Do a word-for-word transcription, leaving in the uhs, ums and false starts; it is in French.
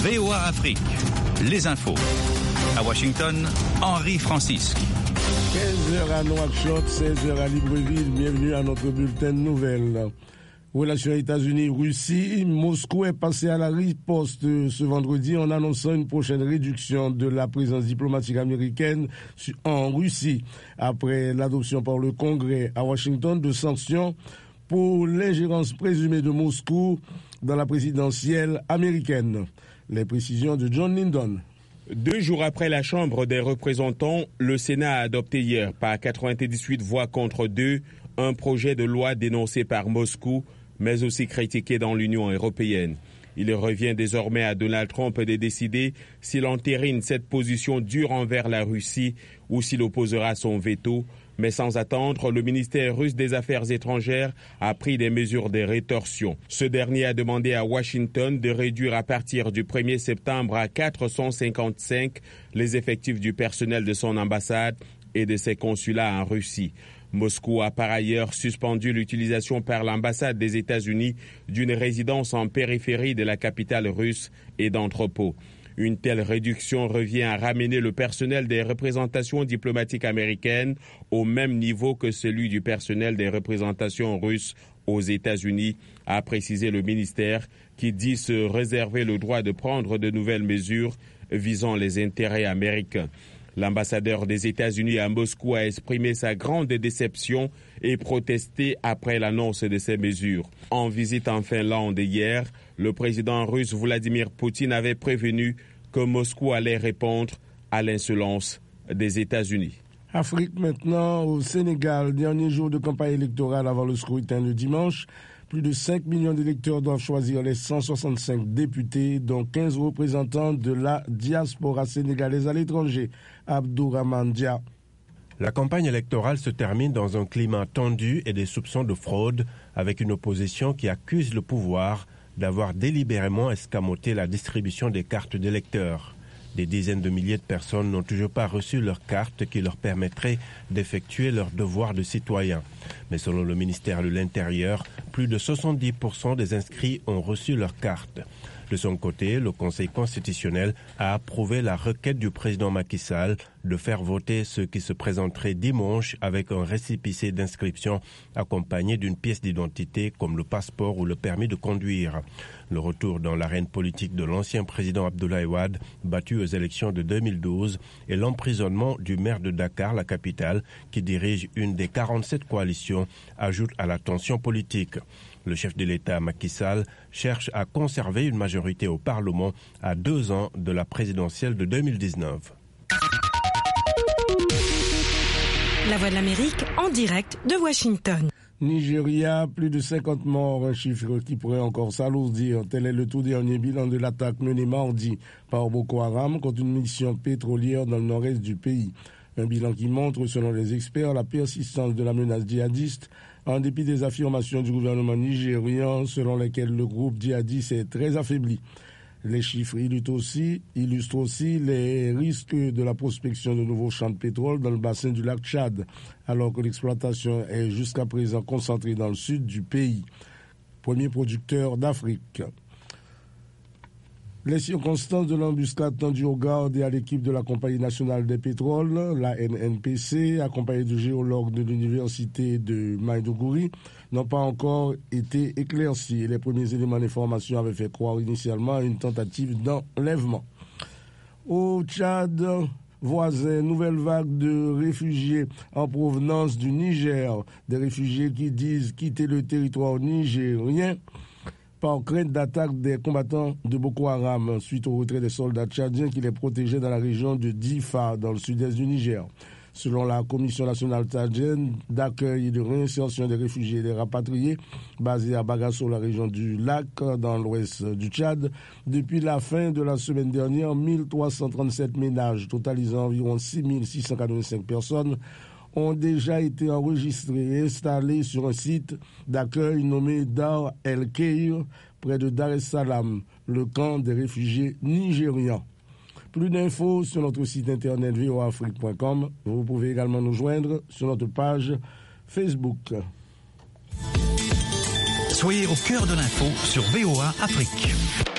V O A Afrique, les infos. À Washington, Henri Francisque. quinze heures à Nouakchott, seize heures à Libreville. Bienvenue à notre bulletin de nouvelles. Relations États-Unis-Russie, Moscou est passé à la riposte ce vendredi en annonçant une prochaine réduction de la présence diplomatique américaine en Russie après l'adoption par le Congrès à Washington de sanctions pour l'ingérence présumée de Moscou dans la présidentielle américaine. Les précisions de John Lyndon. Deux jours après la Chambre des représentants, le Sénat a adopté hier par quatre-vingt-dix-huit voix contre deux un projet de loi dénoncé par Moscou, mais aussi critiqué dans l'Union européenne. Il revient désormais à Donald Trump de décider s'il entérine cette position dure envers la Russie ou s'il opposera son veto. Mais sans attendre, le ministère russe des Affaires étrangères a pris des mesures de rétorsion. Ce dernier a demandé à Washington de réduire à partir du premier septembre à quatre cent cinquante-cinq les effectifs du personnel de son ambassade et de ses consulats en Russie. Moscou a par ailleurs suspendu l'utilisation par l'ambassade des États-Unis d'une résidence en périphérie de la capitale russe et d'entrepôts. Une telle réduction revient à ramener le personnel des représentations diplomatiques américaines au même niveau que celui du personnel des représentations russes aux États-Unis, a précisé le ministère, qui dit se réserver le droit de prendre de nouvelles mesures visant les intérêts américains. L'ambassadeur des États-Unis à Moscou a exprimé sa grande déception et protesté après l'annonce de ces mesures. En visite en Finlande hier, le président russe Vladimir Poutine avait prévenu que Moscou allait répondre à l'insolence des États-Unis. Afrique maintenant, au Sénégal, dernier jour de campagne électorale avant le scrutin le dimanche. Plus de cinq millions d'électeurs doivent choisir les cent soixante-cinq députés, dont quinze représentants de la diaspora sénégalaise à l'étranger. Abdourahmane Dia. La campagne électorale se termine dans un climat tendu et des soupçons de fraude, avec une opposition qui accuse le pouvoir d'avoir délibérément escamoté la distribution des cartes d'électeurs. Des dizaines de milliers de personnes n'ont toujours pas reçu leur carte qui leur permettrait d'effectuer leur devoir de citoyen. Mais selon le ministère de l'Intérieur, plus de soixante-dix pour cent des inscrits ont reçu leur carte. De son côté, le Conseil constitutionnel a approuvé la requête du président Macky Sall de faire voter ceux qui se présenteraient dimanche avec un récépissé d'inscription accompagné d'une pièce d'identité comme le passeport ou le permis de conduire. Le retour dans l'arène politique de l'ancien président Abdoulaye Wade, battu aux élections de deux mille douze, et l'emprisonnement du maire de Dakar, la capitale, qui dirige une des quarante-sept coalitions, ajoutent à la tension politique. Le chef de l'État, Macky Sall, cherche à conserver une majorité au Parlement à deux ans de la présidentielle de deux mille dix-neuf. La Voix de l'Amérique en direct de Washington. Nigeria, plus de cinquante morts, un chiffre qui pourrait encore s'alourdir. Tel est le tout dernier bilan de l'attaque menée mardi par Boko Haram contre une mission pétrolière dans le nord-est du pays. Un bilan qui montre, selon les experts, la persistance de la menace djihadiste en dépit des affirmations du gouvernement nigérian selon lesquelles le groupe djihadiste est très affaibli. Les chiffres illustrent aussi, illustrent aussi les risques de la prospection de nouveaux champs de pétrole dans le bassin du lac Tchad, alors que l'exploitation est jusqu'à présent concentrée dans le sud du pays, premier producteur d'Afrique. Les circonstances de l'embuscade tendue aux gardes et à l'équipe de la Compagnie nationale des pétroles, la N N P C, accompagnée de géologues de l'université de Maiduguri, n'ont pas encore été éclaircies. Les premiers éléments d'information avaient fait croire initialement à une tentative d'enlèvement. Au Tchad voisin, nouvelle vague de réfugiés en provenance du Niger, des réfugiés qui disent quitter le territoire nigérien par crainte d'attaque des combattants de Boko Haram suite au retrait des soldats tchadiens qui les protégeaient dans la région de Difa, dans le sud-est du Niger. Selon la Commission nationale tchadienne d'accueil et de réinsertion des réfugiés et des rapatriés, basée à Bagasso, la région du lac, dans l'ouest du Tchad, depuis la fin de la semaine dernière, mille trois cent trente-sept ménages, totalisant environ six mille six cent quatre-vingt-cinq personnes, ont déjà été enregistrés et installés sur un site d'accueil nommé Dar El Keir, près de Dar es Salaam, le camp des réfugiés nigérians. Plus d'infos sur notre site internet v o a afrique point com. Vous pouvez également nous joindre sur notre page Facebook. Soyez au cœur de l'info sur V O A Afrique.